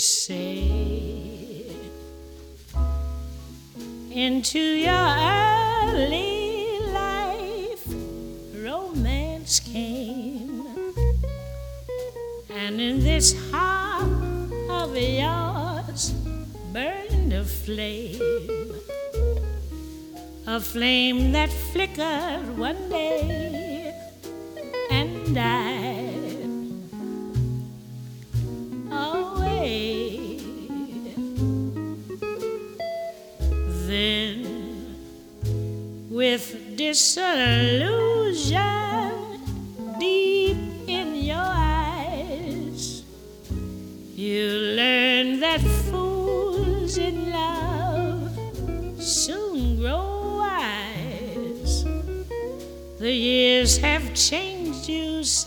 say into your early life romance came, and in this heart of yours burned a flame that flickered one day and died away. Then, with disillusion deep in your eyes, you learn that fools in love soon grow wise. The years have changed you so